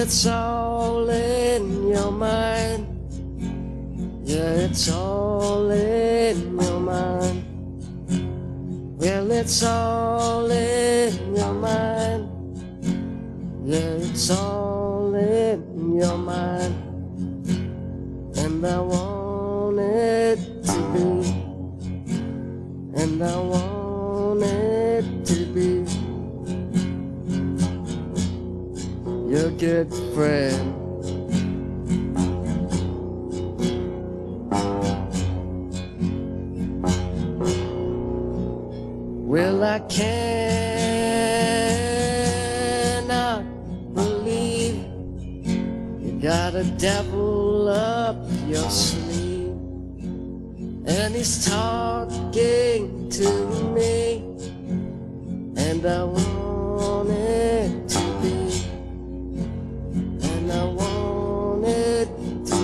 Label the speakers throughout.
Speaker 1: it's all in your mind. Yeah, it's all in your mind. Well, it's all in your mind. Yeah, it's all in your mind. And I want it to be. And I want it to be your good friend. Well, I cannot believe you got a devil up your sleeve, and he's talking to me, and I want it to be, and I want it to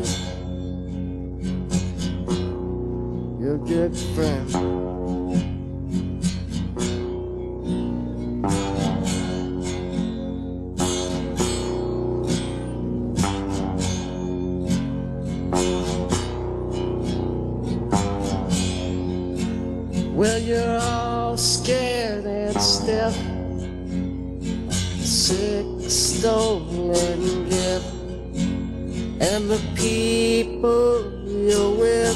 Speaker 1: be your good friend. Well, you're all scared and stiff, sick, stolen gift, and the people you're with,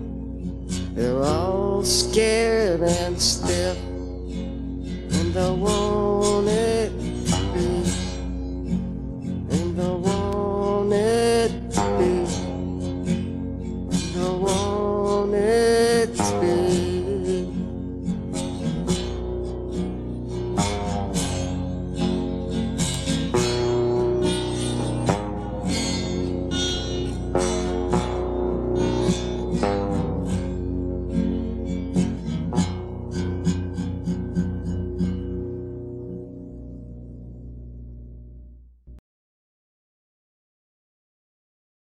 Speaker 1: they're all scared and stiff, and I want